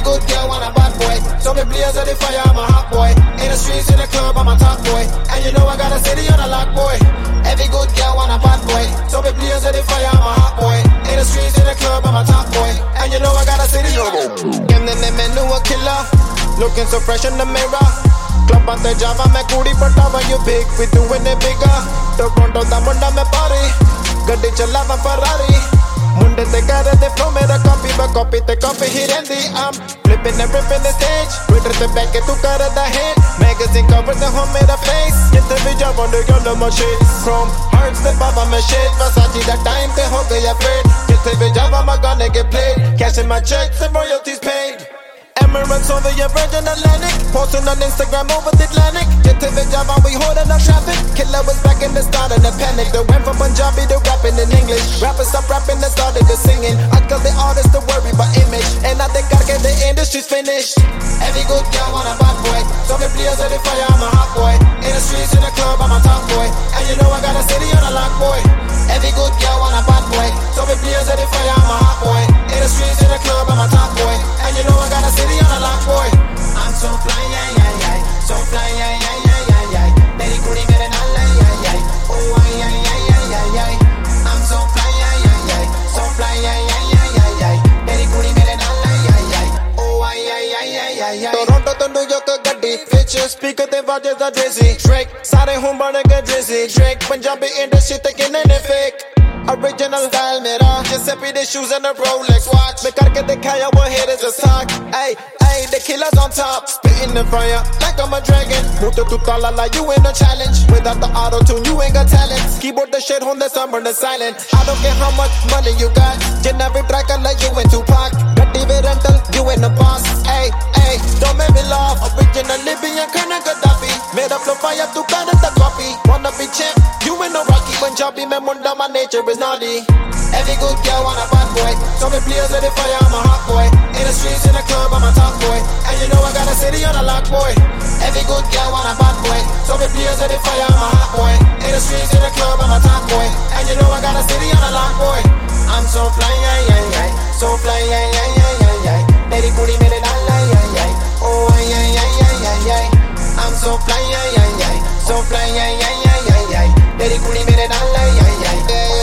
good girl want a bad boy. So me blaze of the fire, I'm a hot boy. In the streets, in the club, I'm a top boy. And you know I got a city on a lock, boy. Every good girl want a bad boy. So me blaze of the fire, I'm a hot boy. In the streets, in the club, I'm a top boy. And you know I got a city on a lock. And then they knew a killer, looking so fresh in the mirror. Club on the Java, me kudi patava you big, we doing it bigger. Toronto da munda me party, gadi chalava Ferrari. Munde te kare de flow mera copy, but copy te copy hi rendi. I'm flipping and ripping the stage, Twitter te back tu kare da hit. Magazine cover the home mera face, get the video on the girl of my shit. Chrome hearts the baba me shit, Versace that time te ho gaya paid. Get the video on my gonna get played, cashing my checks and royalties paid. Emirates over your Virgin Atlantic, posting on Instagram over the Atlantic. Get to the job and we holding up traffic. Killer was back in the start of the panic. They went from Punjabi to rapping in English. Rappers stop rapping and started to singing. I tell the artists to worry about image, and I think gotta get the industry's finished. Every good girl want a bad boy, so me blaze of the fire, I'm a hot boy. In the streets, in the club, I'm a top boy. And you know I got a city on a lock, boy. Every good girl want a bad boy, so me blaze of the fire, I'm a hot boy. In the streets, in the club, I'm a top boy. And you know I got a city on a lock, boy. I'm so fly, yeah, yeah, yeah. So fly, yeah, yeah, yeah, yeah, yeah. Meri kudi mere naal, yeah, yeah. Oh, yeah, yeah, yeah, yeah, yeah. I'm so fly, yeah, yeah, yeah. So fly, yeah, yeah, yeah, yeah, yeah. Meri kudi mere naal, yeah, yeah. Oh, yeah, yeah, yeah, yeah, yeah. Toronto to New York gaddi, ਵਿੱਚ speaker ਤੇ ਵਾਜੇ ਦਾ Drizzy. Drake ਸਾਰੇ ਹੁਣ ਬਣ ਗਏ Drizzy. Drake Punjabi industry ਤੇ ਕਿੰਨੇ ਨੇ fake. Original style mera, Giuseppe the shoes and a Rolex watch. Me karke dikhaya wo haters a sock. Ay, ay, the killer's on top, spitting the fire like I'm a dragon. Muta tu tala like you ain't a challenge. Without the auto tune, you ain't got talent. Keyboard the shit on the summer the silent. I don't care how much money you got. Generic track like you in Tupac. Gatti with rental, you ain't the boss. Ay, ay, don't make me laugh. Original Libyan kinda Gaddafi. Made up flow fire tu kana the copy. Wanna be champ, you ain't no Rocky. Punjabi me munda, my nature is naughty. Every good girl want a bad boy, so me blaze with the fire, I'm a hot boy. In the streets, in the club, I'm a top boy. And you know I got a city on a lock, boy. Every good girl want a bad boy, so me blaze with the fire, I'm a hot boy. In the streets, in the club, I'm a top boy. And you know I got a city on a lock, boy. I'm so fly, yeah, yeah, yeah. So fly, yeah, yeah, yeah, yeah, yeah. Meri kudi mere naal, yeah, yeah. Oh, yeah, yeah, yeah, yeah, yeah. I'm so fly, yeah, yeah, yeah. So fly, yeah, yeah, yeah, yeah, yeah. Meri kudi mere naal, yeah, yeah.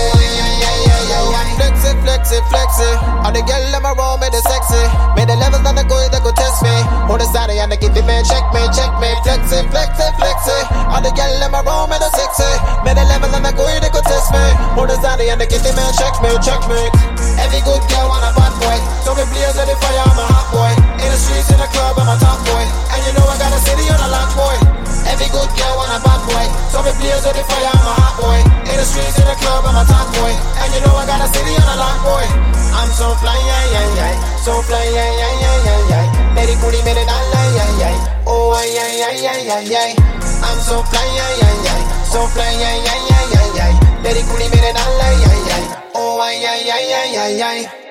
Flexy, all the girl in my room made it sexy. Made the levels on the go, they go test me. On the side, and I give it man, check me. Flexy. All the girl in my room made it sexy. Made the levels on the go, they go test me. On the side, and I give it man, check me. Every good girl want a bad boy, so me blaze with the fire, I'm a hot boy. In the streets, in the club, I'm a top boy. And you know I got a city on a lock, boy. Every good girl want a bad boy, so me blaze with the fire, I'm a hot boy. In the streets, in the club, I'm a top boy. And you know I got a city on a lock, boy. I'm so fly, yeah, yeah, yeah. So fly, yeah, yeah, yeah, yeah, yeah. Meri kudi mere naal, yeah, yeah. Oh, yeah, yeah, yeah, yeah, yeah. I'm so fly, yeah, yeah, yeah. So fly, yeah, yeah, yeah, yeah, yeah. Meri kudi mere naal, yeah, yeah. Oh, yeah, yeah, yeah, yeah, yeah.